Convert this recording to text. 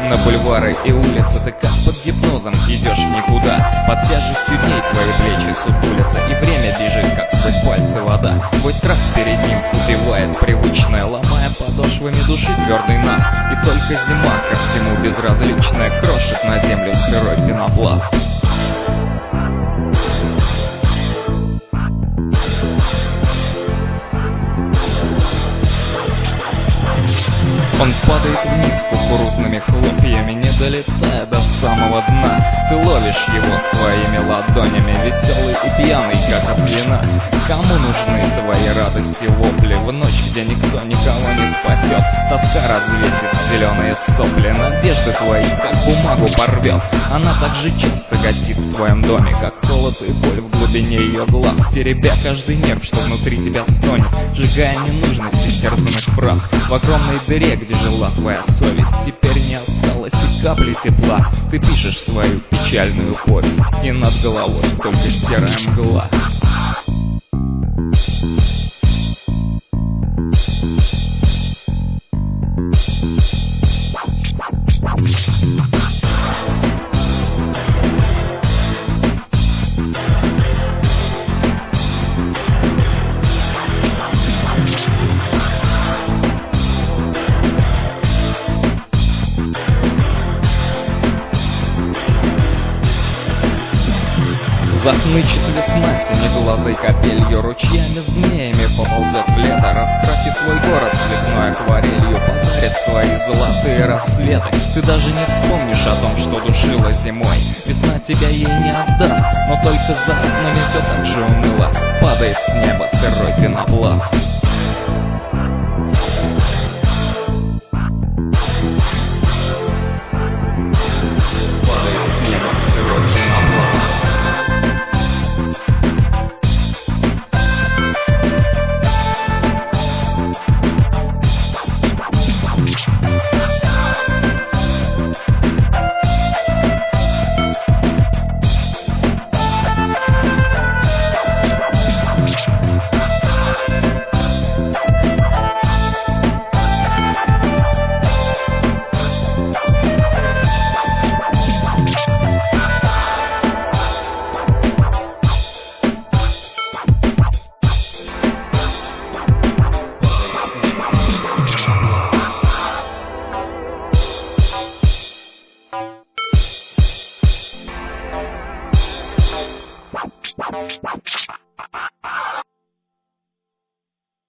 На бульвары и улицы ты как под гипнозом идешь в никуда. Под тяжестью дней твои плечи сутулятся, и время бежит, как сквозь пальцы вода. Твой страх перед ним убивает привычное, ломая подошвами души твердый нах. И только зима, ко всему безразличная, крошит на землю сырой пенопласт. Он падает вниз кукурузными хлопьями, не долетая до самого дна. Ты ловишь его своими ладонями, веселый и пьяный, как от вина. Кому нужны твои радости вопли в ночь, где никто никого не спасет? Тоска развесит зеленые сопли, надежды твои как бумагу порвет. Она так же часто гостит в твоем доме, как холод и боль в глубине ее глаз, теребя каждый нерв, что внутри тебя стонет, сжигая ненужности стерзанных фраз. В огромной дыре, где жила твоя совесть, теперь не осталось и капли тепла. Ты пишешь свою печальную повесть, и над головой только серая мгла. Захнычет весна синеглазой капелью, ручьями змеями поползет в лето, раскрасит твой город цветной акварелью, подарит свои золотые рассветы. Ты даже не вспомнишь о том, что душила зимой. Весна тебя ей не отдаст, но только за окнами все так же уныло падает с неба сырой пенопласт. Падает с неба сырой пенопласт. Wow.